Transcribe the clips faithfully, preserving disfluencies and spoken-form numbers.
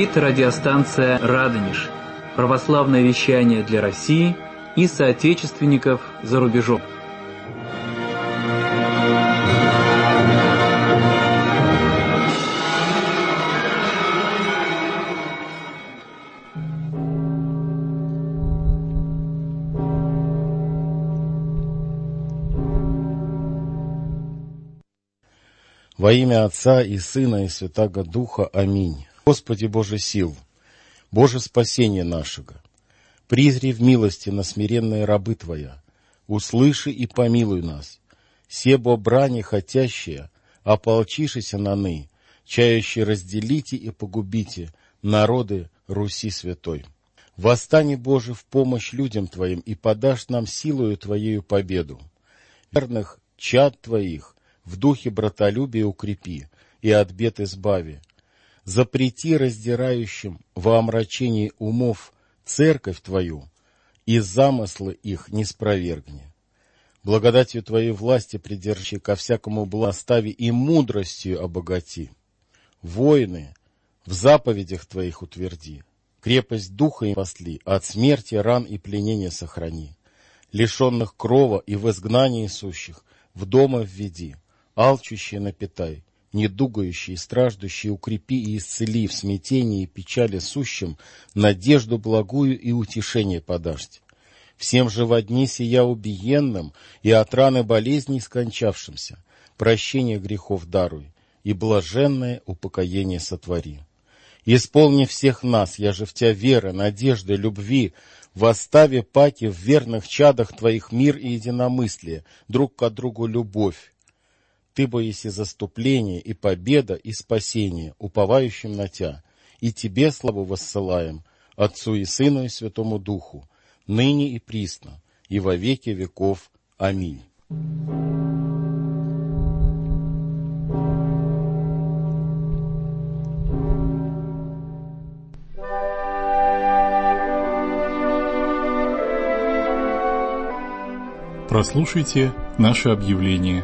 Это радиостанция «Радонеж», православное вещание для России и соотечественников за рубежом. Во имя Отца и Сына и Святаго Духа. Аминь. Господи Боже сил, Боже спасение нашего, призри в милости на смиренные рабы Твоя, услыши и помилуй нас, себо брани хотящие, ополчишися на ны, чающие разделите и погубите народы Руси святой. Восстани, Боже, в помощь людям Твоим и подашь нам силою Твоею победу. Верных чад Твоих в духе братолюбия укрепи и от бед избави. Запрети раздирающим во омрачении умов церковь Твою, и замыслы их не спровергни. Благодатью Твоей власти придержи ко всякому благостави и мудростью обогати. Воины в заповедях Твоих утверди, крепость духа им спасли, от смерти, ран и пленения сохрани. Лишенных крова и в изгнании сущих в дома введи, алчущие напитай, недугающие и страждущие укрепи и исцели в смятении и печали сущим, надежду благую и утешение подашьте. Всем же во дни сия убиенным и от раны болезней скончавшимся прощение грехов даруй и блаженное упокоение сотвори. Исполни всех нас, я же в Тебя веры, надежды, любви, восставе паки в верных чадах Твоих мир и единомыслие, друг к другу любовь. Ты боиси заступление и победа и спасение, уповающим на Тя, и Тебе славу воссылаем, Отцу и Сыну и Святому Духу, ныне и присно, и во веки веков. Аминь. Прослушайте наше объявление.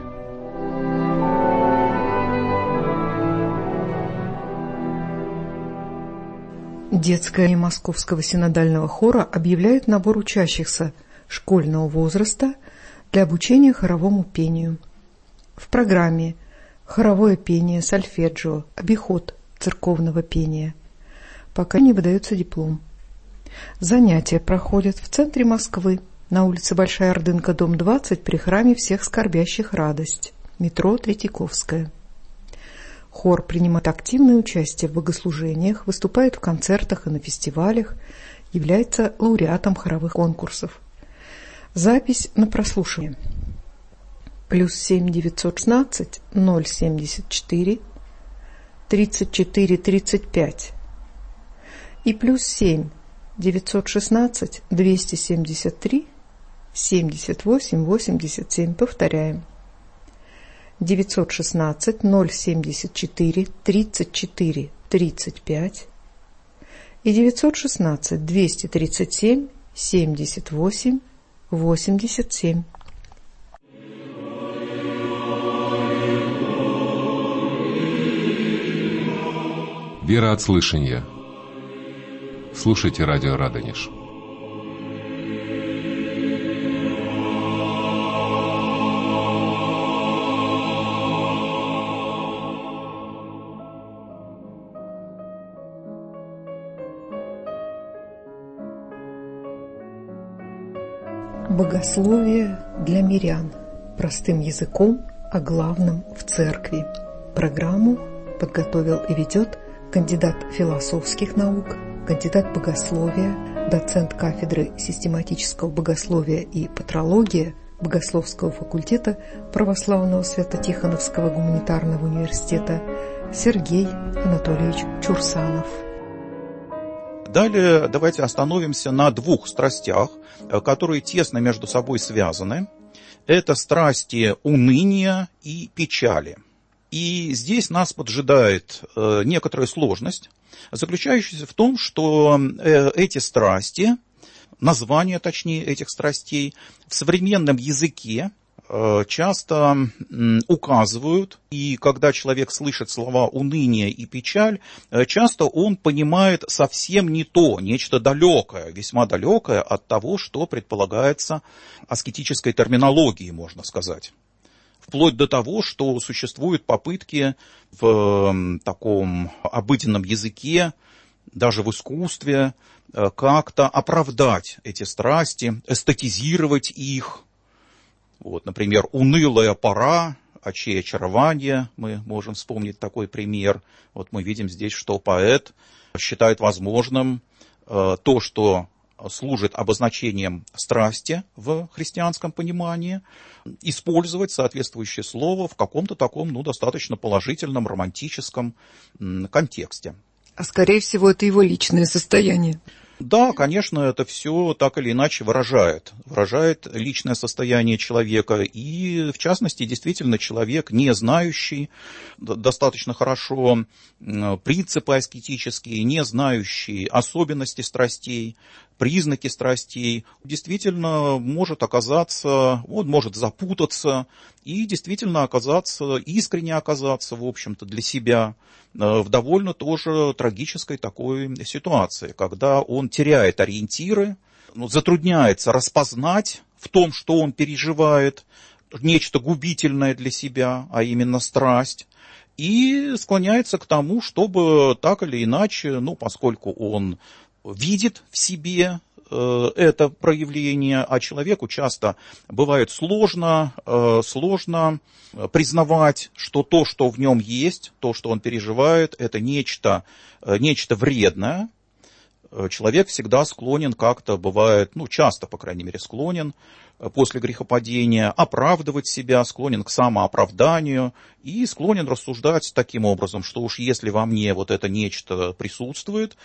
Детская и Московского синодального хора объявляют набор учащихся школьного возраста для обучения хоровому пению. В программе хоровое пение, сольфеджио, обиход церковного пения. Пока не выдается диплом. Занятия проходят в центре Москвы, на улице Большая Ордынка, дом двадцать, при храме всех скорбящих радость, метро Третьяковская. Хор принимает активное участие в богослужениях, выступает в концертах и на фестивалях, является лауреатом хоровых конкурсов. Запись на прослушивание. Плюс семь девятьсот шестнадцать ноль семьдесят четыре тридцать четыре тридцать пять и плюс семь девятьсот шестнадцать двести семьдесят три семьдесят восемь восемьдесят семь. Повторяем. девятьсот шестнадцать ноль семьдесят четыре тридцать четыре тридцать пять и девятьсот шестнадцать двести тридцать семь семьдесят восемь восемьдесят семь. Вера от слышания. Слушайте радио Радонеж. Богословие для мирян. Простым языком о главном в церкви. Программу подготовил и ведет кандидат философских наук, кандидат богословия, доцент кафедры систематического богословия и патрология Богословского факультета Православного Свято-Тихоновского гуманитарного университета Сергей Анатольевич Чурсанов. Далее давайте остановимся на двух страстях, которые тесно между собой связаны. Это страсти уныния и печали. И здесь нас поджидает некоторая сложность, заключающаяся в том, что эти страсти, названия точнее этих страстей, в современном языке часто указывают, и когда человек слышит слова «уныние» и «печаль», часто он понимает совсем не то, нечто далекое, весьма далекое от того, что предполагается аскетической терминологией, можно сказать. Вплоть до того, что существуют попытки в таком обыденном языке, даже в искусстве, как-то оправдать эти страсти, эстетизировать их. Вот, например, «унылая пора», «очей очарования», мы можем вспомнить такой пример. Вот мы видим здесь, что поэт считает возможным э, то, что служит обозначением страсти в христианском понимании, использовать соответствующее слово в каком-то таком, ну, достаточно положительном, романтическом м, контексте. А скорее всего, это его личное состояние. Да, конечно, это все так или иначе выражает, выражает личное состояние человека. И, в частности, действительно, человек, не знающий достаточно хорошо принципы аскетические, не знающий особенности страстей, признаки страстей, действительно может оказаться, он может запутаться и действительно оказаться, искренне оказаться, в общем-то, для себя в довольно тоже трагической такой ситуации, когда он теряет ориентиры, ну, затрудняется распознать в том, что он переживает, нечто губительное для себя, а именно страсть, и склоняется к тому, чтобы так или иначе, ну, поскольку он видит в себе э, это проявление, а человеку часто бывает сложно, э, сложно признавать, что то, что в нем есть, то, что он переживает, это нечто, э, нечто вредное. Человек всегда склонен как-то, бывает, ну, часто, по крайней мере, склонен после грехопадения оправдывать себя, склонен к самооправданию и склонен рассуждать таким образом, что уж если во мне вот это нечто присутствует,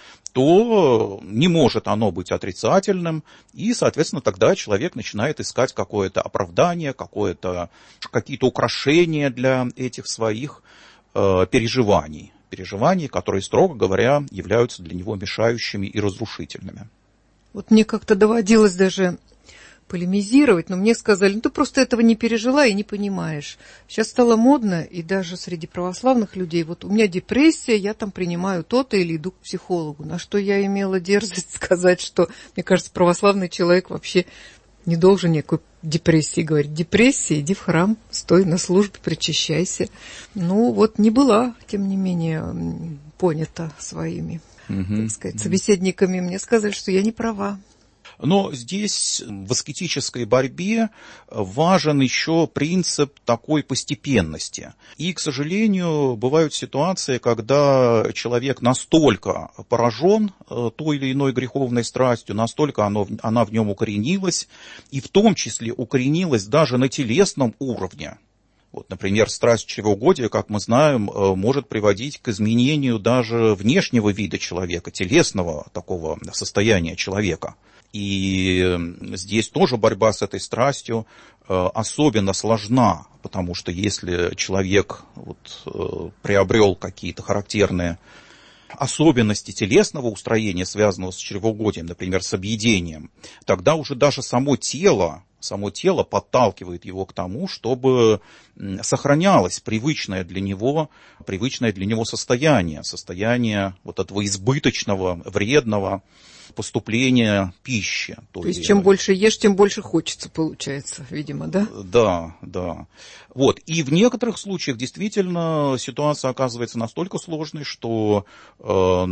то не может оно быть отрицательным, и, соответственно, тогда человек начинает искать какое-то оправдание, какое-то, какие-то украшения для этих своих э, переживаний. переживаний, которые, строго говоря, являются для него мешающими и разрушительными. Вот мне как-то доводилось даже полемизировать, но мне сказали, ну ты просто этого не пережила и не понимаешь. Сейчас стало модно, и даже среди православных людей, вот у меня депрессия, я там принимаю то-то или иду к психологу. На что я имела дерзость сказать, что, мне кажется, православный человек вообще не должен никакой депрессии говорить. Депрессия, иди в храм, стой на службе, причащайся. Ну, вот не была, тем не менее, понята своими, mm-hmm. так сказать, собеседниками. Мне сказали, что я не права. Но здесь в аскетической борьбе важен еще принцип такой постепенности. И, к сожалению, бывают ситуации, когда человек настолько поражен той или иной греховной страстью, настолько оно, она в нем укоренилась, и в том числе укоренилась даже на телесном уровне. Вот, например, страсть чревоугодия, как мы знаем, может приводить к изменению даже внешнего вида человека, телесного такого состояния человека. И здесь тоже борьба с этой страстью особенно сложна, потому что если человек вот, приобрел какие-то характерные особенности телесного устроения, связанного с чревоугодием, например, с объедением, тогда уже даже само тело, само тело подталкивает его к тому, чтобы сохранялось привычное для него, привычное для него состояние, состояние вот этого избыточного, вредного поступления пищи. То, То есть, чем больше ешь, тем больше хочется, получается, видимо, да? Да, да. Вот. И в некоторых случаях действительно ситуация оказывается настолько сложной, что, э,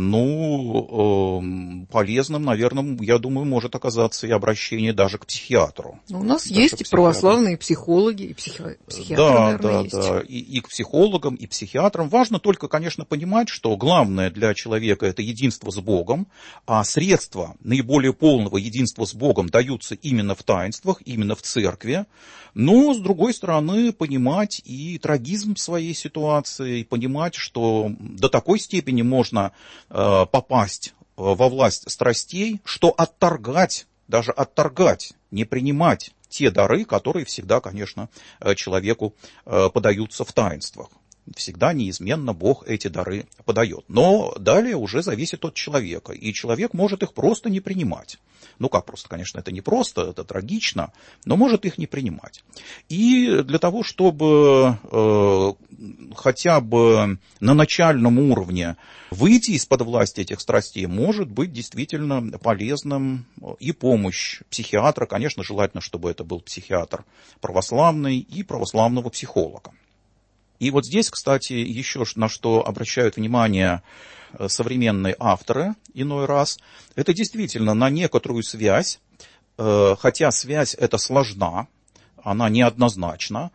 ну, э, полезным, наверное, я думаю, может оказаться и обращение даже к психиатру. Но у нас даже есть и православные психологи, и психи... психиатры, да, наверное, да, есть. Да, и, и к психологам, и психиатрам. Важно только, конечно, понимать, что главное для человека – это единство с Богом, а средства наиболее полного единства с Богом даются именно в таинствах, именно в церкви. Но, с другой стороны, понимать и трагизм своей ситуации, и понимать, что до такой степени можно э, попасть во власть страстей, что отторгать, даже отторгать, не принимать те дары, которые всегда, конечно, человеку э, подаются в таинствах. Всегда неизменно Бог эти дары подает. Но далее уже зависит от человека. И человек может их просто не принимать. Ну как просто, конечно, это не просто, это трагично, но может их не принимать. И для того, чтобы э, хотя бы на начальном уровне выйти из-под власти этих страстей, может быть действительно полезным и помощь психиатра. Конечно, желательно, чтобы это был психиатр православный и православного психолога. И вот здесь, кстати, еще на что обращают внимание современные авторы иной раз, это действительно на некоторую связь, хотя связь эта сложна, она неоднозначна,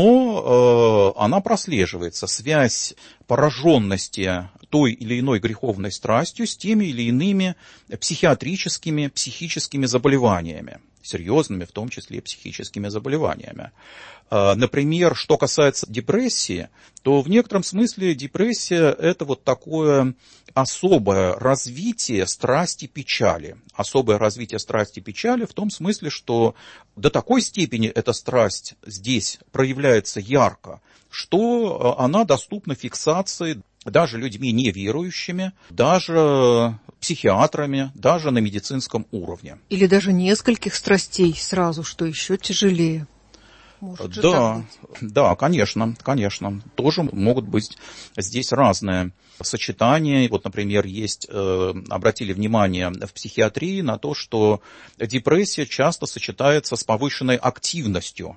но она прослеживается, связь пораженности той или иной греховной страстью с теми или иными психиатрическими, психическими заболеваниями, серьезными, в том числе психическими заболеваниями. Например, что касается депрессии, то в некотором смысле депрессия – это вот такое особое развитие страсти печали. Особое развитие страсти печали в том смысле, что до такой степени эта страсть здесь проявляется ярко, что она доступна фиксации даже людьми неверующими, даже психиатрами, даже на медицинском уровне. Или даже нескольких страстей сразу, что еще тяжелее. Может же да, так быть? Да, конечно, конечно. Тоже могут быть здесь разные сочетания. Вот, например, есть, э, обратили внимание в психиатрии на то, что депрессия часто сочетается с повышенной активностью.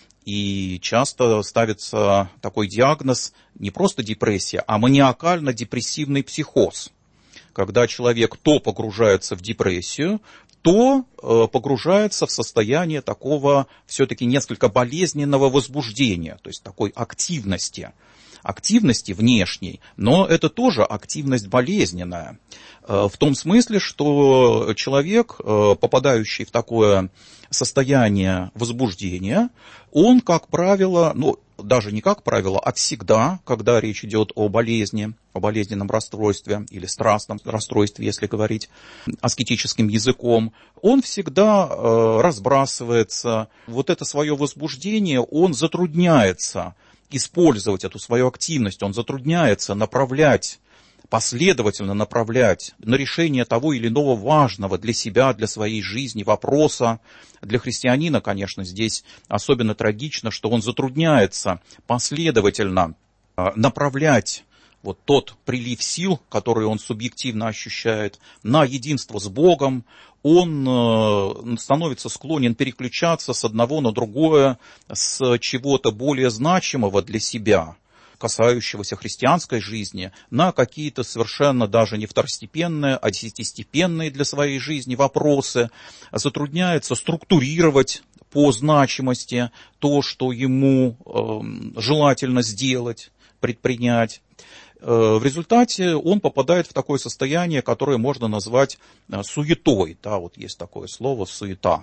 И часто ставится такой диагноз не просто депрессия, а маниакально-депрессивный психоз. Когда человек то погружается в депрессию, то э, погружается в состояние такого все-таки несколько болезненного возбуждения, то есть такой активности. Активности внешней, но это тоже активность болезненная. Э, в том смысле, что человек, э, попадающий в такое состояние возбуждения, он, как правило, ну, даже не как правило, а всегда, когда речь идет о болезни, о болезненном расстройстве или страстном расстройстве, если говорить аскетическим языком, он всегда э, разбрасывается. Вот это свое возбуждение, он затрудняется использовать эту свою активность, он затрудняется направлять, последовательно направлять на решение того или иного важного для себя, для своей жизни вопроса. Для христианина, конечно, здесь особенно трагично, что он затрудняется последовательно направлять вот тот прилив сил, который он субъективно ощущает, на единство с Богом. Он становится склонен переключаться с одного на другое, с чего-то более значимого для себя, касающегося христианской жизни, на какие-то совершенно даже не второстепенные, а десятистепенные для своей жизни вопросы, затрудняется структурировать по значимости то, что ему э, желательно сделать, предпринять. Э, в результате он попадает в такое состояние, которое можно назвать э, суетой. Да, вот есть такое слово «суета».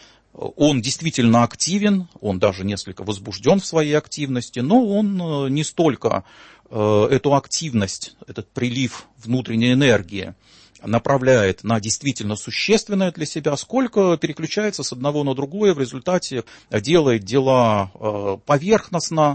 Он действительно активен, он даже несколько возбужден в своей активности, но он не столько эту активность, этот прилив внутренней энергии направляет на действительно существенное для себя, сколько переключается с одного на другое, в результате делает дела поверхностно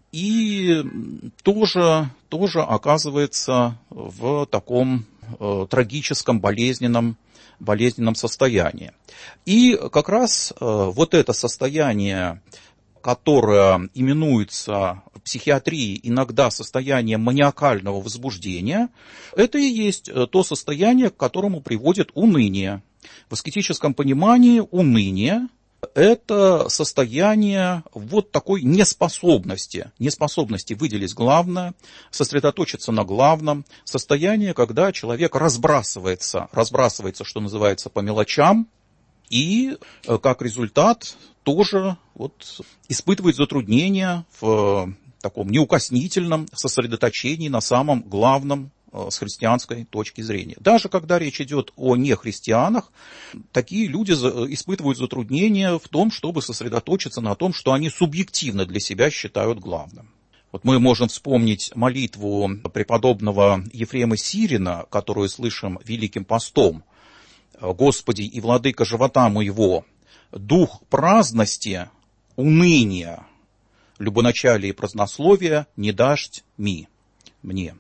и тоже, тоже оказывается в таком трагическом, болезненном болезненном состоянии. И как раз э, вот это состояние, которое именуется в психиатрии иногда состоянием маниакального возбуждения, это и есть то состояние, к которому приводит уныние. В аскетическом понимании уныние – это состояние вот такой неспособности, неспособности выделить главное, сосредоточиться на главном, состояние, когда человек разбрасывается, разбрасывается, что называется, по мелочам, и как результат тоже вот испытывает затруднения в таком неукоснительном сосредоточении на самом главном с христианской точки зрения. Даже когда речь идет о нехристианах, такие люди испытывают затруднения в том, чтобы сосредоточиться на том, что они субъективно для себя считают главным. Вот мы можем вспомнить молитву преподобного Ефрема Сирина, которую слышим Великим постом. «Господи и владыка живота моего, дух праздности, уныния, любоначалие и празднословие не дашь ми, мне.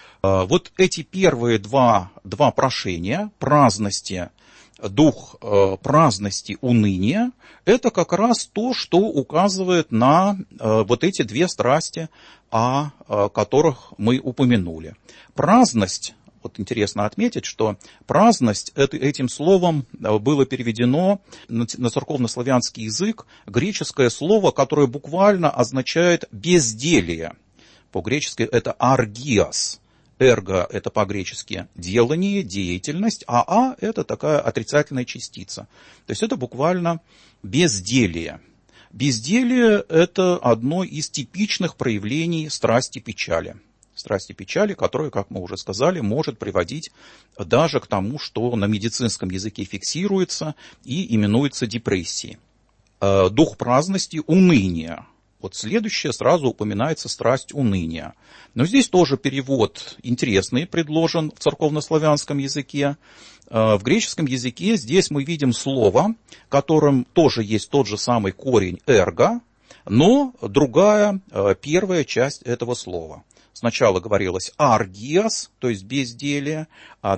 Вот эти первые два, два прошения, праздности, дух праздности, уныния, это как раз то, что указывает на вот эти две страсти, о которых мы упомянули. Праздность, вот интересно отметить, что праздность этим словом было переведено на церковнославянский язык греческое слово, которое буквально означает безделие. По-гречески это аргиас. Эрго – это по-гречески делание, деятельность, а а – это такая отрицательная частица. То есть это буквально безделие. Безделие – это одно из типичных проявлений страсти печали. Страсти печали, которая, как мы уже сказали, может приводить даже к тому, что на медицинском языке фиксируется и именуется депрессией. Дух праздности – уныние. Вот следующее сразу упоминается страсть уныния. Но здесь тоже перевод интересный предложен в церковнославянском языке. В греческом языке здесь мы видим слово, которым тоже есть тот же самый корень эрго, но другая, первая часть этого слова. Сначала говорилось аргиас, то есть безделие, а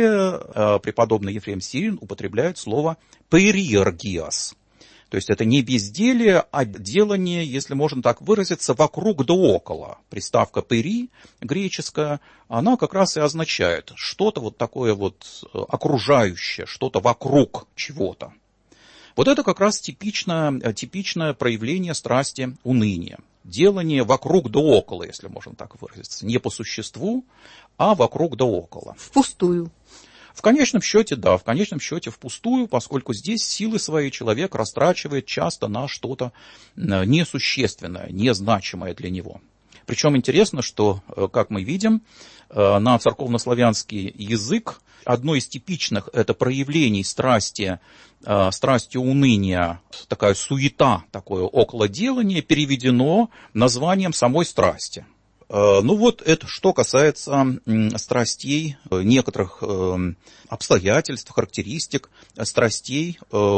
далее преподобный Ефрем Сирин употребляет слово периаргиас. То есть это не безделие, а делание, если можно так выразиться, вокруг да около. Приставка «пери» греческая, она как раз и означает что-то вот такое вот окружающее, что-то вокруг чего-то. Вот это как раз типичное, типичное проявление страсти уныния. Делание вокруг да около, если можно так выразиться. Не по существу, а вокруг да около. Впустую. В конечном счете, да, в конечном счете впустую, поскольку здесь силы свои человек растрачивает часто на что-то несущественное, незначимое для него. Причем интересно, что, как мы видим, на церковнославянский язык одно из типичных это проявлений страсти, страсти уныния, такая суета, такое околоделание, переведено названием самой страсти. Ну вот это что касается страстей, некоторых обстоятельств, характеристик страстей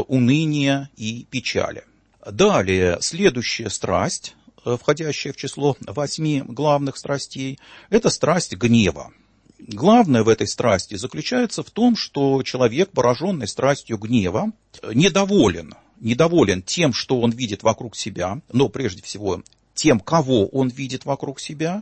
уныния и печали. Далее, следующая страсть, входящая в число восьми главных страстей, это страсть гнева. Главное в этой страсти заключается в том, что человек, пораженный страстью гнева, недоволен, недоволен тем, что он видит вокруг себя, но прежде всего тем, кого он видит вокруг себя,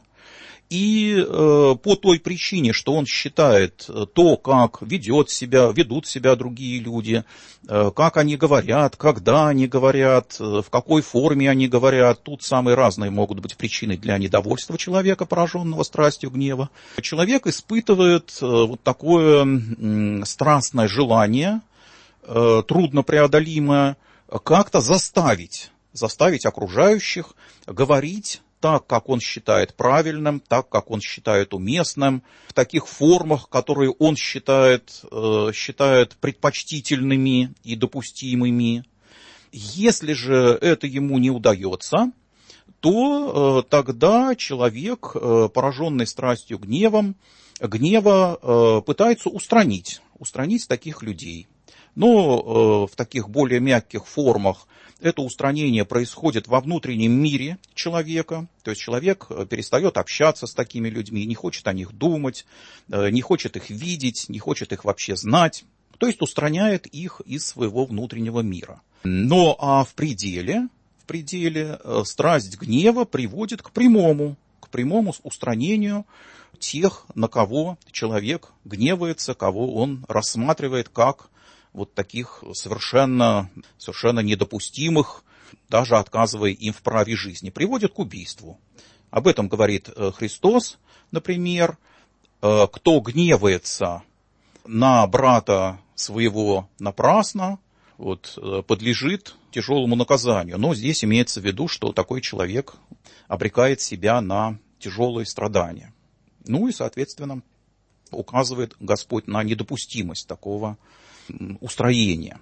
и э, по той причине, что он считает то, как ведет себя, ведут себя другие люди, э, как они говорят, когда они говорят, э, в какой форме они говорят, тут самые разные могут быть причины для недовольства человека, пораженного страстью гнева. Человек испытывает э, вот такое э, страстное желание, э, труднопреодолимое, как-то заставить, заставить окружающих говорить так, как он считает правильным, так, как он считает уместным, в таких формах, которые он считает, э, считает предпочтительными и допустимыми. Если же это ему не удается, то э, тогда человек, э, пораженный страстью гневом, гнева э, пытается устранить, устранить таких людей. Но э, в таких более мягких формах это устранение происходит во внутреннем мире человека, то есть человек перестает общаться с такими людьми, не хочет о них думать, не хочет их видеть, не хочет их вообще знать, то есть устраняет их из своего внутреннего мира. Но а в пределе, в пределе страсть гнева приводит к прямому, к прямому устранению тех, на кого человек гневается, кого он рассматривает как вот таких совершенно, совершенно недопустимых, даже отказывая им в праве жизни, приводит к убийству. Об этом говорит Христос, например, кто гневается на брата своего напрасно, вот, подлежит тяжелому наказанию. Но здесь имеется в виду, что такой человек обрекает себя на тяжелые страдания. Ну и, соответственно, указывает Господь на недопустимость такого устроения.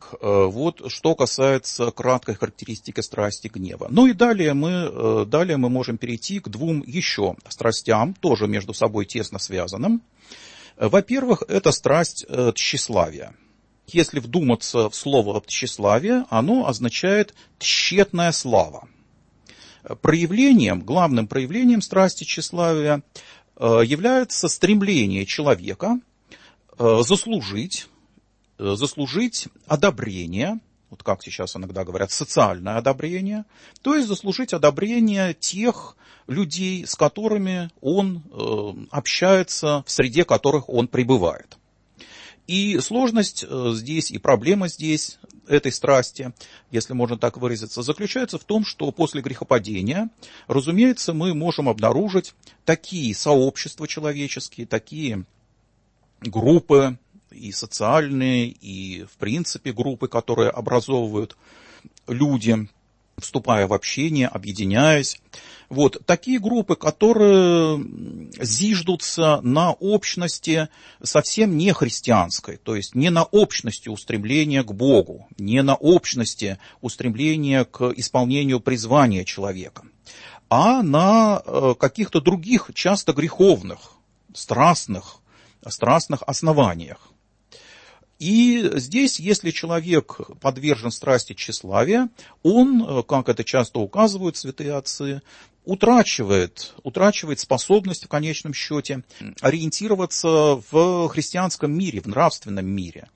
Вот что касается краткой характеристики страсти гнева. Ну и далее мы, далее мы можем перейти к двум еще страстям, тоже между собой тесно связанным. Во-первых, это страсть тщеславия. Если вдуматься в слово тщеславие, оно означает тщетная слава. проявлением, главным проявлением страсти тщеславия является стремление человека заслужить, заслужить одобрение, вот как сейчас иногда говорят, социальное одобрение, то есть заслужить одобрение тех людей, с которыми он общается, в среде которых он пребывает. И сложность здесь, и проблема здесь, этой страсти, если можно так выразиться, заключается в том, что после грехопадения, разумеется, мы можем обнаружить такие сообщества человеческие, такие группы, и социальные, и в принципе группы, которые образовывают люди, вступая в общение, объединяясь. Вот такие группы, которые зиждутся на общности совсем не христианской, то есть не на общности устремления к Богу, не на общности устремления к исполнению призвания человека, а на каких-то других, часто греховных, страстных, страстных основаниях. И здесь, если человек подвержен страсти тщеславия, он, как это часто указывают святые отцы, утрачивает, утрачивает способность в конечном счете ориентироваться в христианском мире, в нравственном мире.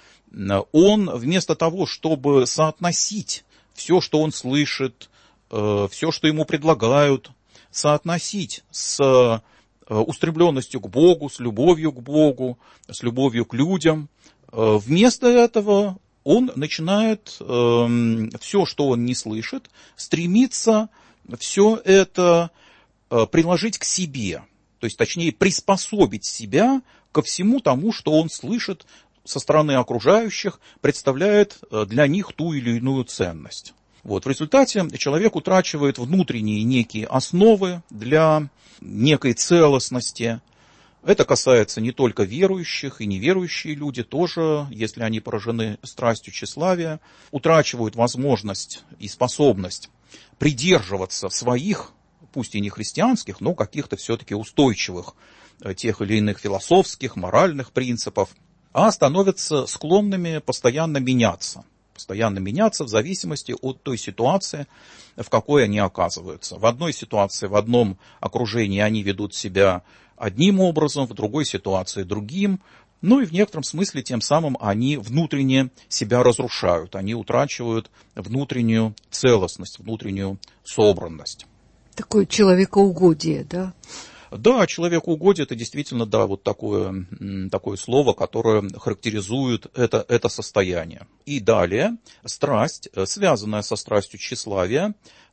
Он вместо того, чтобы соотносить все, что он слышит, все, что ему предлагают, соотносить с устремленностью к Богу, с любовью к Богу, с любовью к людям, вместо этого он начинает э, все, что он не слышит, стремиться все это э, приложить к себе, то есть, точнее, приспособить себя ко всему тому, что он слышит со стороны окружающих, представляет для них ту или иную ценность. Вот, в результате человек утрачивает внутренние некие основы для некой целостности. Это касается не только верующих, и неверующие люди тоже, если они поражены страстью тщеславия, утрачивают возможность и способность придерживаться своих, пусть и не христианских, но каких-то все-таки устойчивых тех или иных философских, моральных принципов, а становятся склонными постоянно меняться. Постоянно меняться в зависимости от той ситуации, в какой они оказываются. В одной ситуации, в одном окружении они ведут себя одним образом, в другой ситуации другим, ну и в некотором смысле тем самым они внутренне себя разрушают, они утрачивают внутреннюю целостность, внутреннюю собранность. Такое человекоугодие, да? Да, человекоугодие — это действительно, да, вот такое, такое слово, которое характеризует это, это состояние. И далее, страсть, связанная со страстью тщеславия,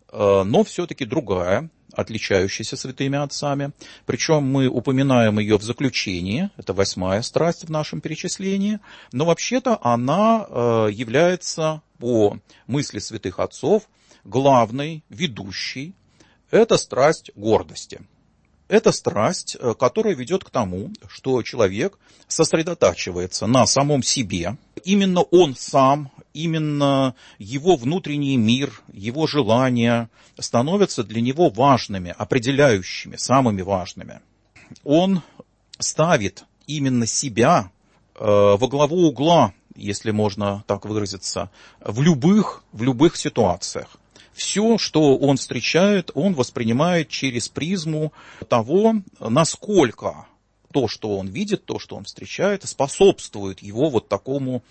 но все-таки другая, отличающаяся святыми отцами. Причем мы упоминаем ее в заключении, это восьмая страсть в нашем перечислении, но вообще-то она является, по мысли святых отцов, главной, ведущей. Это страсть гордости. Это страсть, которая ведет к тому, что человек сосредотачивается на самом себе. Именно он сам, именно его внутренний мир, его желания становятся для него важными, определяющими, самыми важными. Он ставит именно себя во главу угла, если можно так выразиться, в любых, в любых ситуациях. Все, что он встречает, он воспринимает через призму того, насколько то, что он видит, то, что он встречает, способствует его вот такому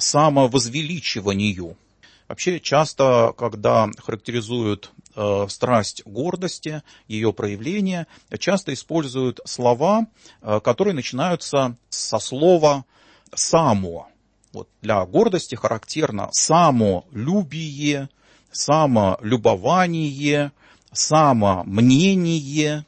самовозвеличиванию. Вообще, часто, когда характеризуют э, страсть гордости, ее проявление, часто используют слова, э, которые начинаются со слова «само». Вот для гордости характерно самолюбие, самолюбование, самомнение.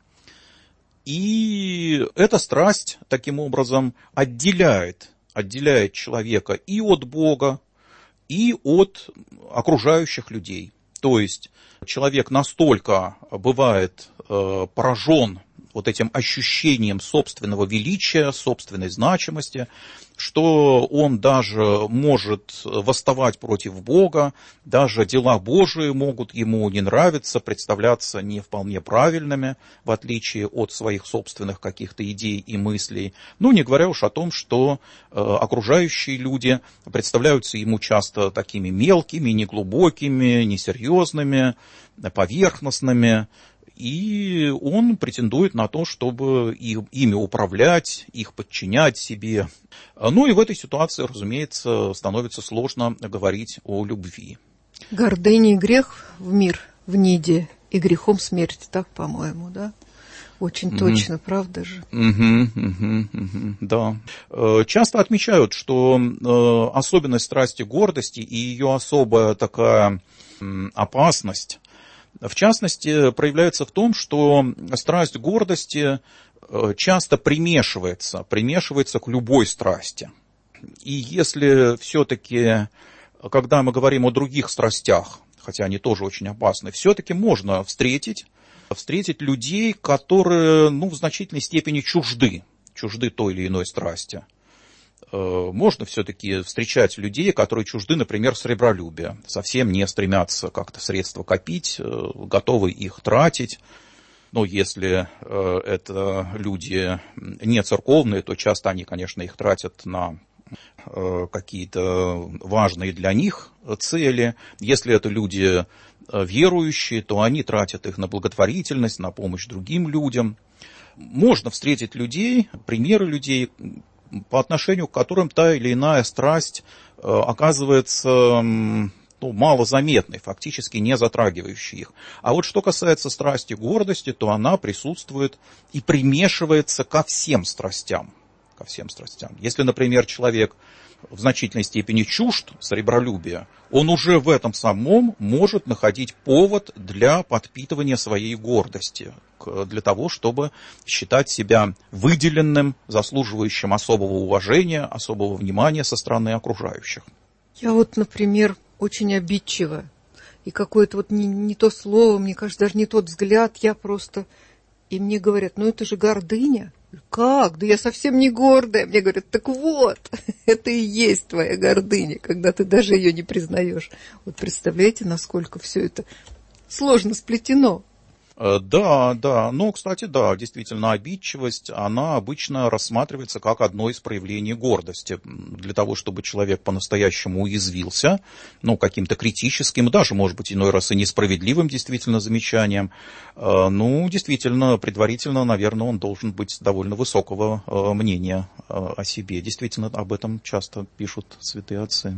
И эта страсть, таким образом, отделяет, отделяет человека и от Бога, и от окружающих людей. То есть человек настолько бывает э, поражен вот этим ощущением собственного величия, собственной значимости, что он даже может восставать против Бога, даже дела Божии могут ему не нравиться, представляться не вполне правильными, в отличие от своих собственных каких-то идей и мыслей. Ну, не говоря уж о том, что э, окружающие люди представляются ему часто такими мелкими, неглубокими, несерьезными, поверхностными. И он претендует на то, чтобы ими управлять, их подчинять себе. Ну и в этой ситуации, разумеется, становится сложно говорить о любви. Гордыня и грех в мир, в Ниде, и грехом смерть, так, по-моему, да? Очень точно, mm-hmm. правда же? Mm-hmm, mm-hmm, mm-hmm, да. Часто отмечают, что особенность страсти гордости и ее особая такая опасность, в частности, проявляется в том, что страсть гордости часто примешивается, примешивается к любой страсти. И если все-таки, когда мы говорим о других страстях, хотя они тоже очень опасны, все-таки можно встретить, встретить людей, которые, ну, в значительной степени чужды, чужды той или иной страсти. Можно все-таки встречать людей, которые чужды, например, сребролюбия, совсем не стремятся как-то средства копить, готовы их тратить. Но если это люди не церковные, то часто они, конечно, их тратят на какие-то важные для них цели. Если это люди верующие, то они тратят их на благотворительность, на помощь другим людям. Можно встретить людей, примеры людей, по отношению к которым та или иная страсть оказывается, ну, малозаметной, фактически не затрагивающей их. А вот что касается страсти гордости, то она присутствует и примешивается ко всем страстям. Ко всем страстям. Если, например, человек в значительной степени чужд сребролюбия, он уже в этом самом может находить повод для подпитывания своей гордости, для того, чтобы считать себя выделенным, заслуживающим особого уважения, особого внимания со стороны окружающих. Я вот, например, очень обидчива, и какое-то вот не, не то слово, мне кажется, даже не тот взгляд, я просто... И мне говорят, ну это же гордыня. Как? Да я совсем не гордая. Мне говорят, так вот, это и есть твоя гордыня, когда ты даже ее не признаешь. Вот представляете, насколько все это сложно сплетено. Да, да, ну, кстати, да, действительно, обидчивость, она обычно рассматривается как одно из проявлений гордости. Для того, чтобы человек по-настоящему уязвился, ну, каким-то критическим, даже, может быть, иной раз и несправедливым действительно замечанием, ну, действительно, предварительно, наверное, он должен быть довольно высокого мнения о себе. Действительно, об этом часто пишут святые отцы.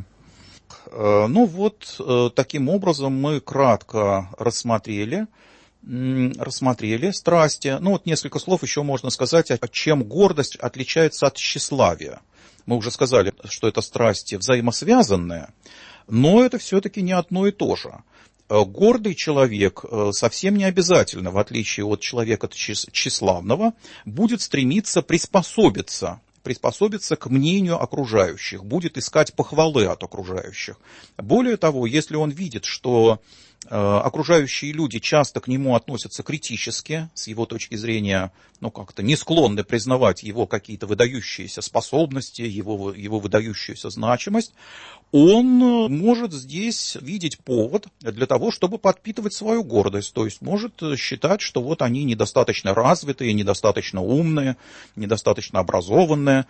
Ну, вот, таким образом мы кратко рассмотрели рассмотрели страсти. Ну, вот несколько слов еще можно сказать, чем гордость отличается от тщеславия. Мы уже сказали, что это страсти взаимосвязанные, но это все-таки не одно и то же. Гордый человек совсем не обязательно, в отличие от человека тщеславного, будет стремиться приспособиться, приспособиться к мнению окружающих, будет искать похвалы от окружающих. Более того, если он видит, что окружающие люди часто к нему относятся критически, с его точки зрения, ну, как-то не склонны признавать его какие-то выдающиеся способности, его, его выдающуюся значимость, он может здесь видеть повод для того, чтобы подпитывать свою гордость, то есть может считать, что вот они недостаточно развитые, недостаточно умные, недостаточно образованные,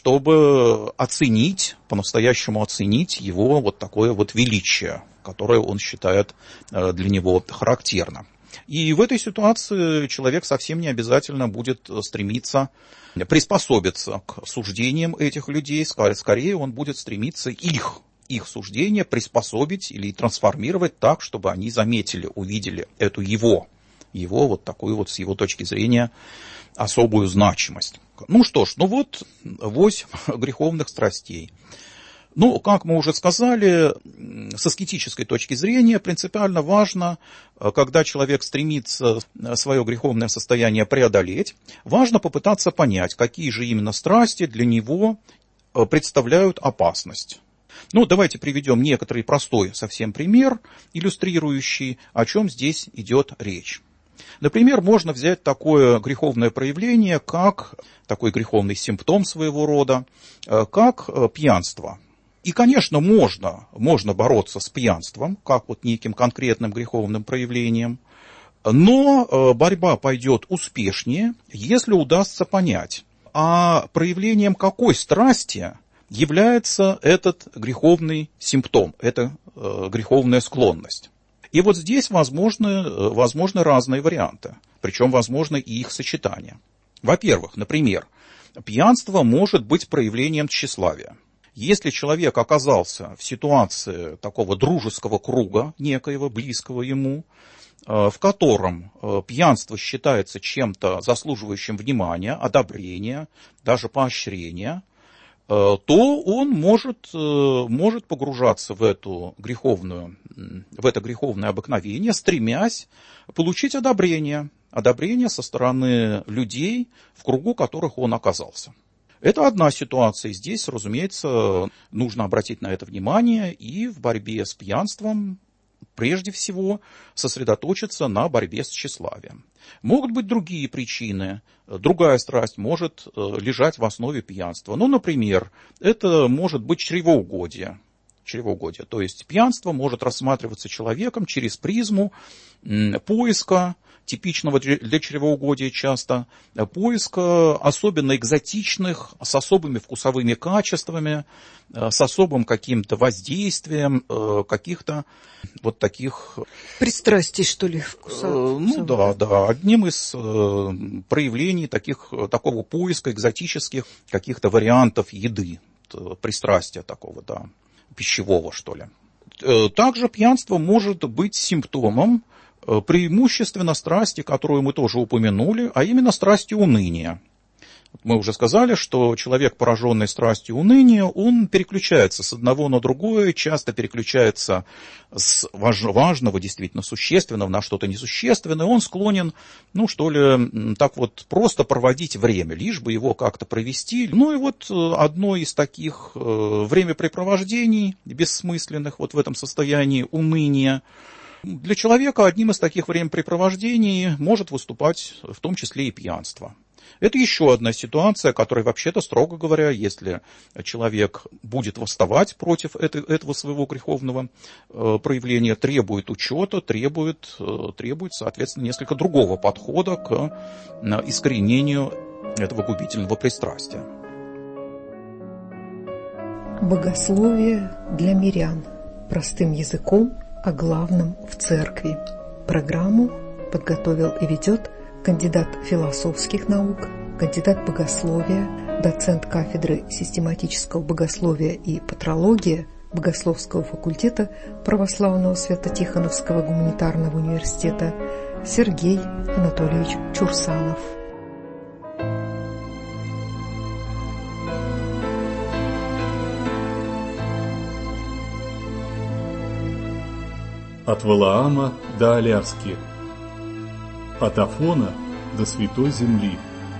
чтобы оценить, по-настоящему оценить его вот такое вот величие, которое он считает для него характерно. И в этой ситуации человек совсем не обязательно будет стремиться приспособиться к суждениям этих людей, скорее он будет стремиться их, их суждения приспособить или трансформировать так, чтобы они заметили, увидели эту его, его вот такую вот с его точки зрения особую значимость. Ну что ж, ну вот восемь греховных страстей. Ну, как мы уже сказали, с аскетической точки зрения принципиально важно, когда человек стремится свое греховное состояние преодолеть, важно попытаться понять, какие же именно страсти для него представляют опасность. Ну, давайте приведем некоторый простой совсем пример, иллюстрирующий, о чем здесь идет речь. Например, можно взять такое греховное проявление, как такой греховный симптом своего рода, как пьянство. И, конечно, можно, можно бороться с пьянством, как вот неким конкретным греховным проявлением, но борьба пойдет успешнее, если удастся понять, а проявлением какой страсти является этот греховный симптом, эта греховная склонность. И вот здесь возможны, возможны разные варианты, причем возможно и их сочетание. Во-первых, например, пьянство может быть проявлением тщеславия. Если человек оказался в ситуации такого дружеского круга, некоего, близкого ему, в котором пьянство считается чем-то заслуживающим внимания, одобрения, даже поощрения, то он может, может погружаться в, эту греховную, в это греховное обыкновение, стремясь получить одобрение, одобрение со стороны людей, в кругу которых он оказался. Это одна ситуация. Здесь, разумеется, нужно обратить на это внимание и в борьбе с пьянством прежде всего сосредоточиться на борьбе с тщеславием. Могут быть другие причины. Другая страсть может лежать в основе пьянства. Ну, например, это может быть чревоугодие. Чревоугодие. То есть пьянство может рассматриваться человеком через призму поиска, типичного для чревоугодия часто, поиска особенно экзотичных, с особыми вкусовыми качествами, с особым каким-то воздействием, каких-то вот таких... Пристрастий, что ли, вкусовых? Ну да, да. Одним из проявлений таких, такого поиска экзотических каких-то вариантов еды, пристрастия такого, да, пищевого, что ли. Также пьянство может быть симптомом преимущественно страсти, которую мы тоже упомянули, а именно страсти уныния. Мы уже сказали, что человек, пораженный страстью уныния, он переключается с одного на другое, часто переключается с важного, действительно существенного на что-то несущественное. Он склонен, ну что ли, так вот просто проводить время, лишь бы его как-то провести. Ну и вот одно из таких времяпрепровождений бессмысленных вот в этом состоянии уныния, для человека одним из таких времяпрепровождений может выступать в том числе и пьянство. Это еще одна ситуация, которая вообще-то, строго говоря, если человек будет восставать против этого своего греховного проявления, требует учета, требует, требует, соответственно, несколько другого подхода к искоренению этого губительного пристрастия. Богословие для мирян. Простым языком о главном в церкви. Программу подготовил и ведет кандидат философских наук, кандидат богословия, доцент кафедры систематического богословия и патрологии Богословского факультета Православного Свято-Тихоновского гуманитарного университета Сергей Анатольевич Чурсанов. От Валаама до Аляски, от Афона до Святой Земли.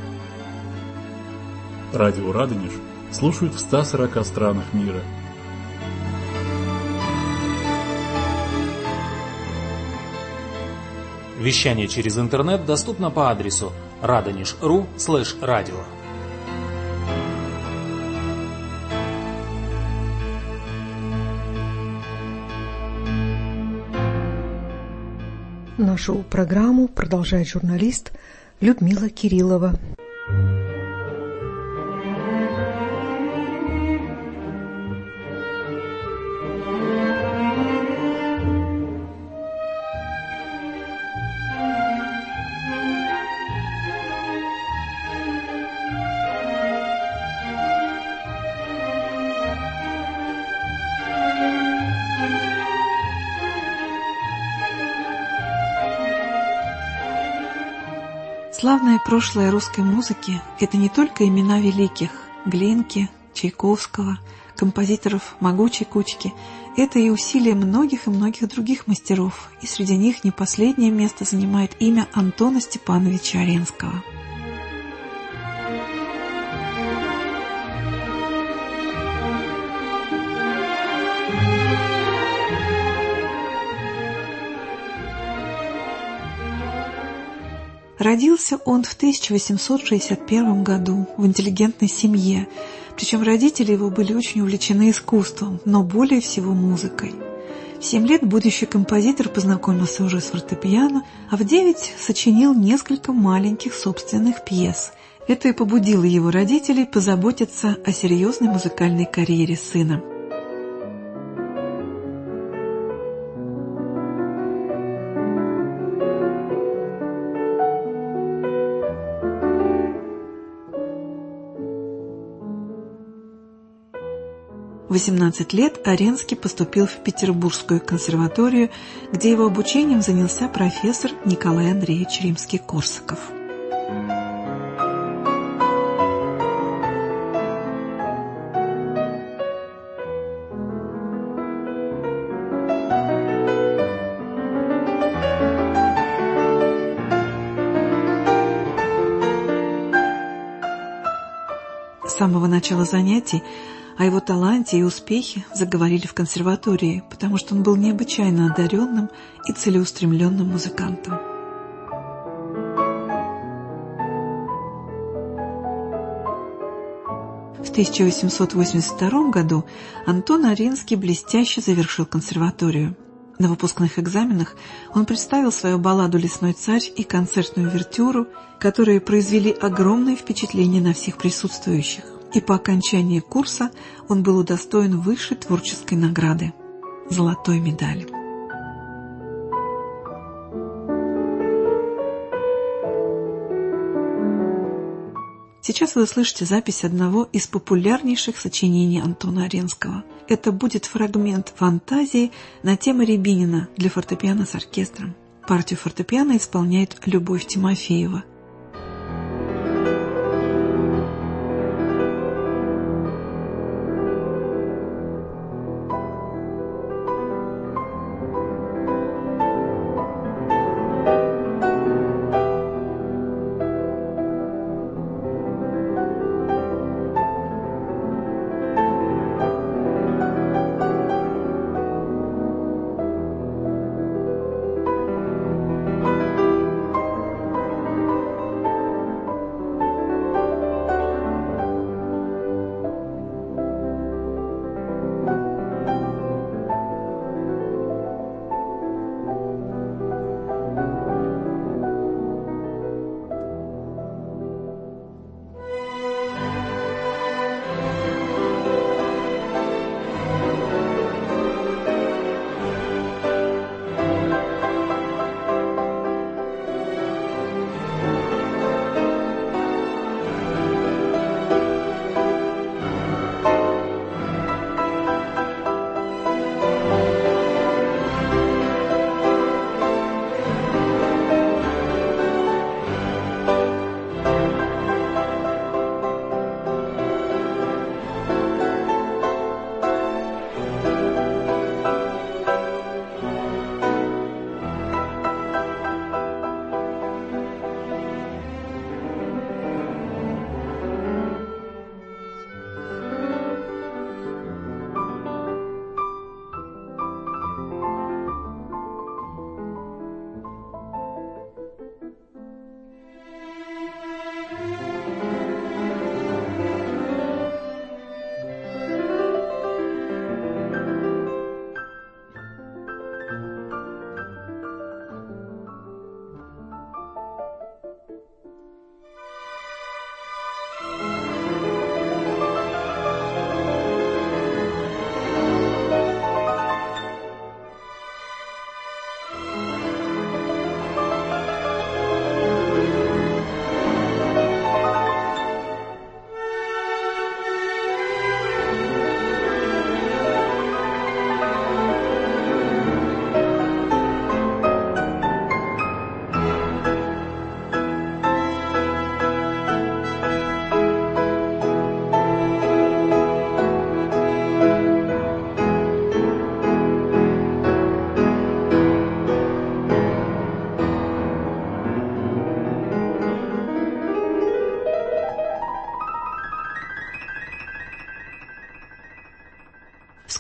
Радио Радонеж слушают в ста сорока странах мира. Вещание через интернет доступно по адресу радонеж точка ру слэш радио. Нашу программу продолжает журналист Людмила Кириллова. Славное прошлое русской музыки – это не только имена великих – Глинки, Чайковского, композиторов могучей кучки. Это и усилия многих и многих других мастеров, и среди них не последнее место занимает имя Антона Степановича Аренского. Родился он в тысяча восемьсот шестьдесят первом году в интеллигентной семье, причем родители его были очень увлечены искусством, но более всего музыкой. В семь лет будущий композитор познакомился уже с фортепиано, а в девять сочинил несколько маленьких собственных пьес. Это и побудило его родителей позаботиться о серьезной музыкальной карьере сына. В восемнадцать лет Аренский поступил в Петербургскую консерваторию, где его обучением занялся профессор Николай Андреевич Римский-Корсаков. С самого начала занятий о его таланте и успехе заговорили в консерватории, потому что он был необычайно одаренным и целеустремленным музыкантом. В тысяча восемьсот восемьдесят втором году Антон Аренский блестяще завершил консерваторию. На выпускных экзаменах он представил свою балладу «Лесной царь» и концертную увертюру, которые произвели огромное впечатление на всех присутствующих. И по окончании курса он был удостоен высшей творческой награды – золотой медали. Сейчас вы услышите запись одного из популярнейших сочинений Антона Аренского. Это будет фрагмент фантазии на тему Рябинина для фортепиано с оркестром. Партию фортепиано исполняет Любовь Тимофеева.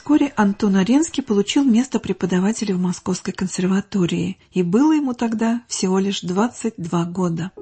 Вскоре Антон Аренский получил место преподавателя в Московской консерватории, и было ему тогда всего лишь двадцать два года.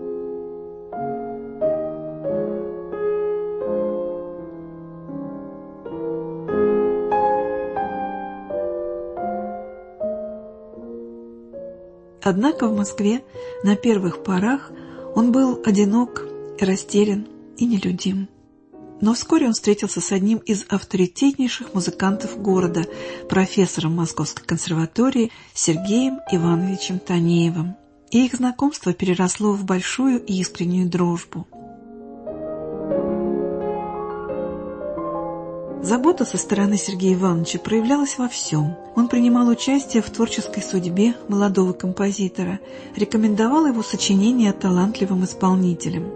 Однако в Москве на первых порах он был одинок, растерян и нелюдим. Но вскоре он встретился с одним из авторитетнейших музыкантов города, профессором Московской консерватории Сергеем Ивановичем Танеевым, и их знакомство переросло в большую и искреннюю дружбу. Забота со стороны Сергея Ивановича проявлялась во всем. Он принимал участие в творческой судьбе молодого композитора, рекомендовал его сочинения талантливым исполнителям.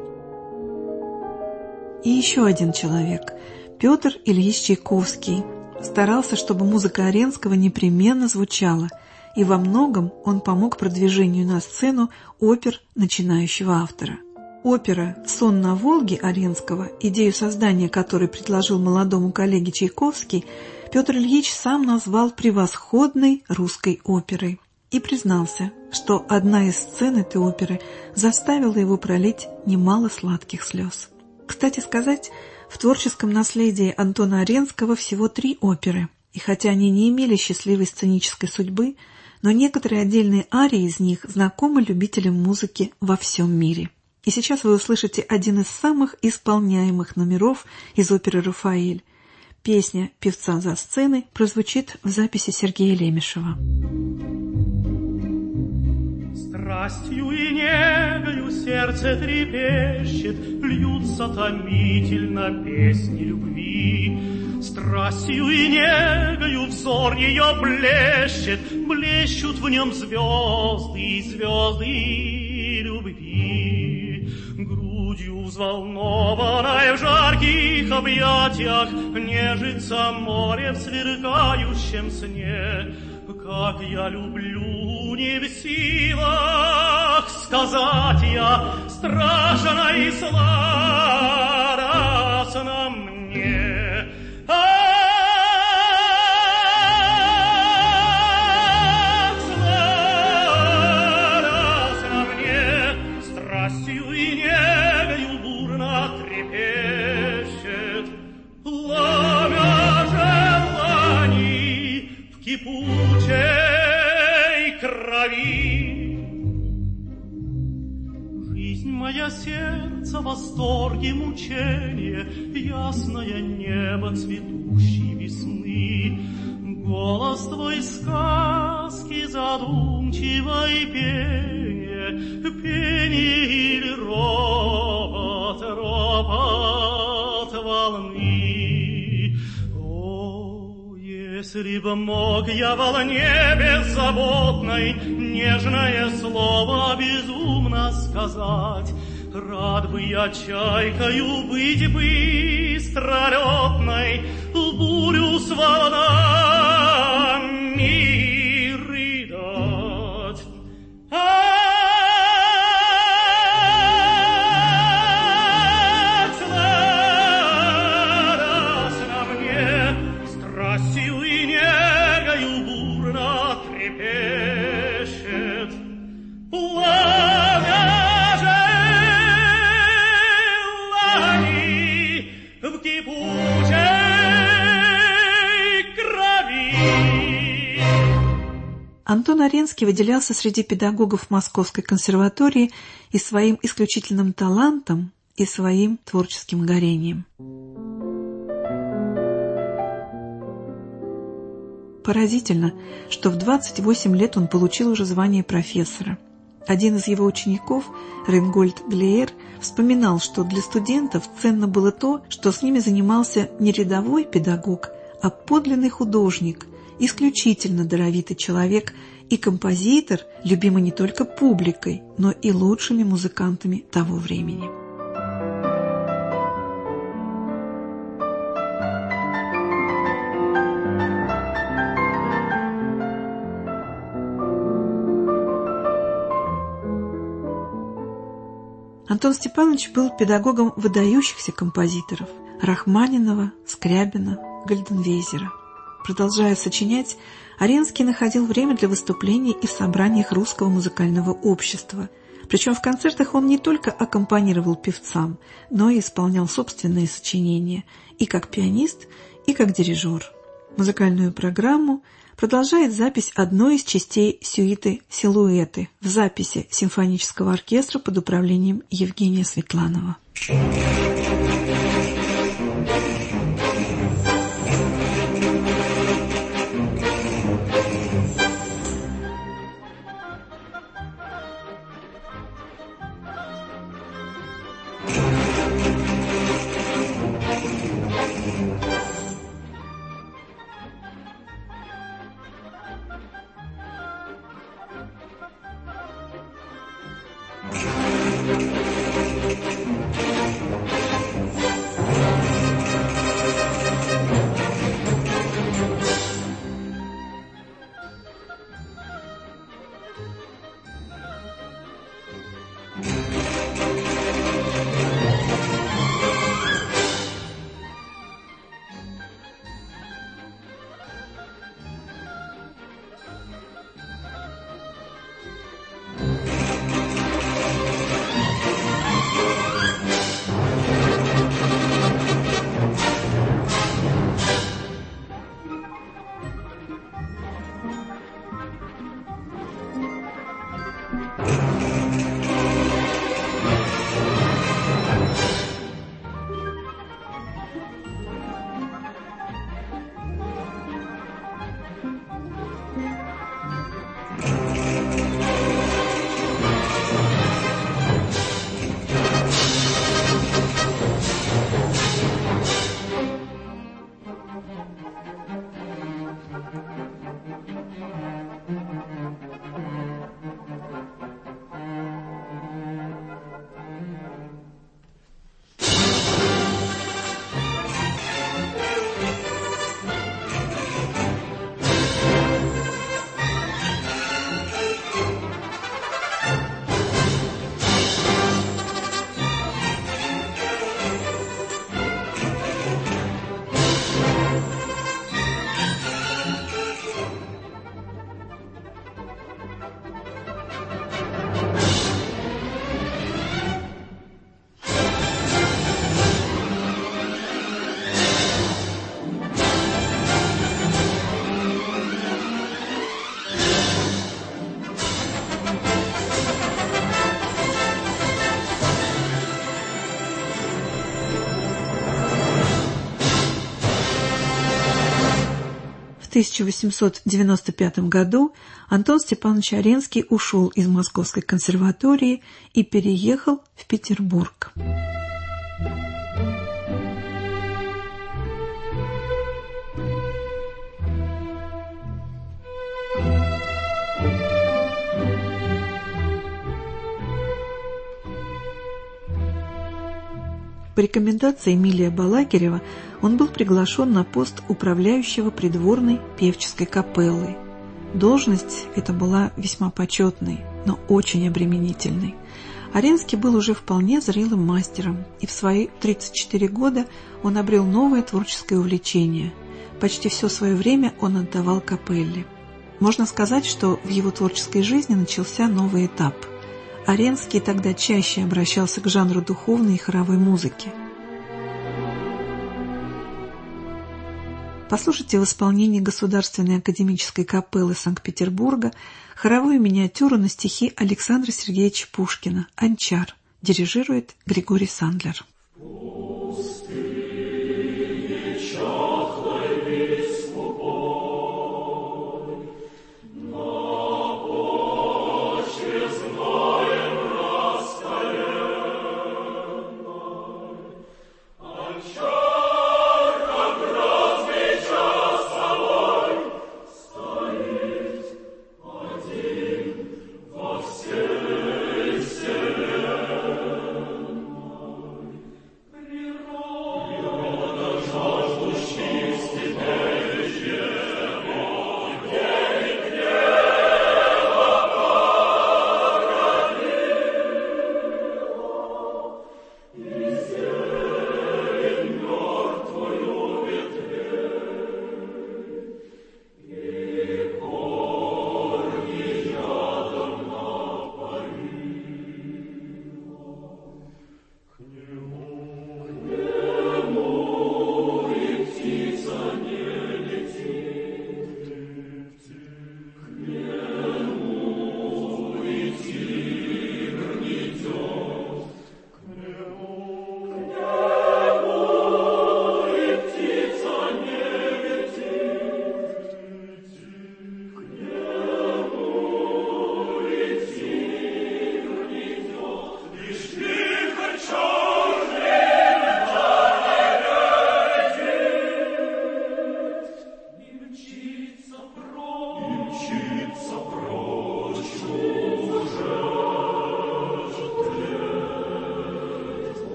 И еще один человек, Петр Ильич Чайковский, старался, чтобы музыка Аренского непременно звучала, и во многом он помог продвижению на сцену опер начинающего автора. Опера «Сон на Волге» Аренского, идею создания которой предложил молодому коллеге Чайковский, Петр Ильич сам назвал превосходной русской оперой и признался, что одна из сцен этой оперы заставила его пролить немало сладких слез. Кстати сказать, в творческом наследии Антона Аренского всего три оперы, и хотя они не имели счастливой сценической судьбы, но некоторые отдельные арии из них знакомы любителям музыки во всем мире. И сейчас вы услышите один из самых исполняемых номеров из оперы «Рафаэль». Песня певца за сценой прозвучит в записи Сергея Лемешева. Страстью и негою сердце трепещет, льются томительно песни любви. Страстью и негою взор ее блещет, блещут в нем звезды, звезды любви. Грудью взволнованной в жарких объятиях нежится море в сверкающем сне. Как я люблю, не в силах сказать я, страшно и сладостно мне. Ах, сладостно мне, страстью и негою бурно трепещет пламя желаний в кипучей крови. Жизнь моя, сердце, восторги, мучения, ясное небо цветущей весны. Голос твой сказки задумчивой пение, пение или ропот, ропот волны. О, если б мог я волне беззаботной нежное слово безумно сказать, рад бы я чайкою быть быстролетной, в бурю с волнами рыдать. Ах, сладостно мне, страстью и негою бурно трепещет пламя желаний в кипучей крови. Антон Аренский выделялся среди педагогов Московской консерватории и своим исключительным талантом, и своим творческим горением. Поразительно, что в двадцать восемь лет он получил уже звание профессора. Один из его учеников, Рейнгольд Глеер, вспоминал, что для студентов ценно было то, что с ними занимался не рядовой педагог, а подлинный художник, исключительно даровитый человек и композитор, любимый не только публикой, но и лучшими музыкантами того времени. Антон Степанович был педагогом выдающихся композиторов – Рахманинова, Скрябина, Гальденвейзера. Продолжая сочинять, Аренский находил время для выступлений и в собраниях Русского музыкального общества. Причем в концертах он не только аккомпанировал певцам, но и исполнял собственные сочинения и как пианист, и как дирижер. Музыкальную программу продолжает запись одной из частей сюиты «Силуэты» в записи симфонического оркестра под управлением Евгения Светланова. В тысяча восемьсот девяносто пятом году Антон Степанович Аренский ушел из Московской консерватории и переехал в Петербург. По рекомендации Эмилия Балакирева он был приглашен на пост управляющего придворной певческой капеллой. Должность эта была весьма почетной, но очень обременительной. Аренский был уже вполне зрелым мастером, и в свои тридцать четыре года он обрел новое творческое увлечение. Почти все свое время он отдавал капелле. Можно сказать, что в его творческой жизни начался новый этап. Аренский тогда чаще обращался к жанру духовной и хоровой музыки. Послушайте в исполнении Государственной академической капеллы Санкт-Петербурга хоровую миниатюру на стихи Александра Сергеевича Пушкина «Анчар». Дирижирует Григорий Сандлер.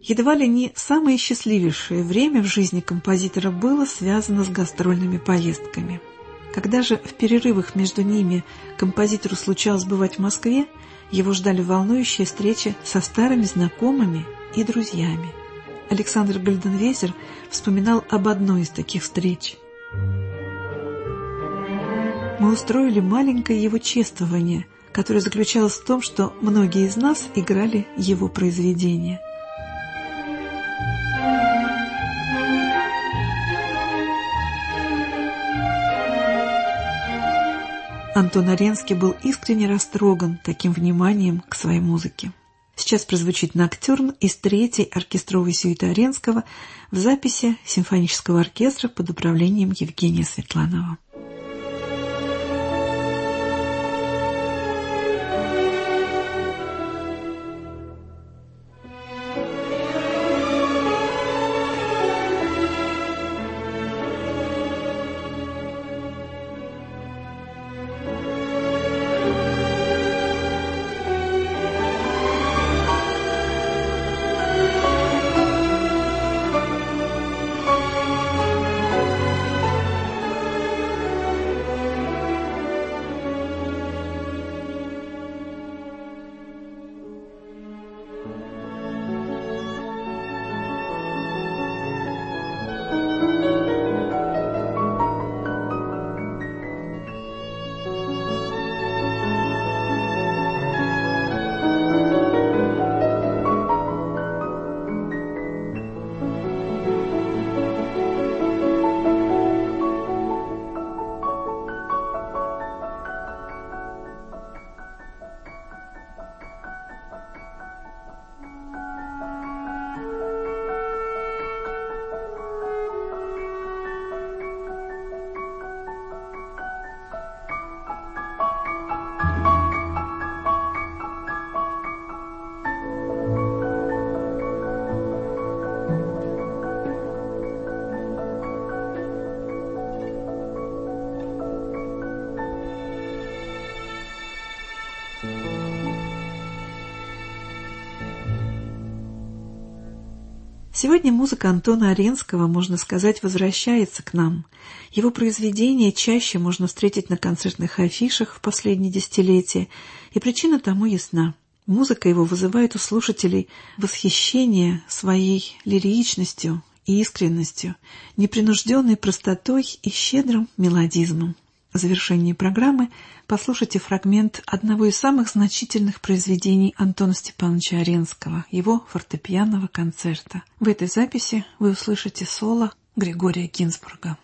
Едва ли не самое счастливейшее время в жизни композитора было связано с гастрольными поездками. Когда же в перерывах между ними композитору случалось бывать в Москве, его ждали волнующие встречи со старыми знакомыми и друзьями. Александр Гальденвезер вспоминал об одной из таких встреч. Мы устроили маленькое его чествование, которое заключалось в том, что многие из нас играли его произведения. Антон Аренский был искренне растроган таким вниманием к своей музыке. Сейчас прозвучит ноктюрн из третьей оркестровой сюиты Аренского в записи симфонического оркестра под управлением Евгения Светланова. Сегодня музыка Антона Аренского, можно сказать, возвращается к нам. Его произведения чаще можно встретить на концертных афишах в последние десятилетия, и причина тому ясна. Музыка его вызывает у слушателей восхищение своей лиричностью и искренностью, непринужденной простотой и щедрым мелодизмом. В завершении программы послушайте фрагмент одного из самых значительных произведений Антона Степановича Аренского, его фортепианного концерта. В этой записи вы услышите соло Григория Гинзбурга.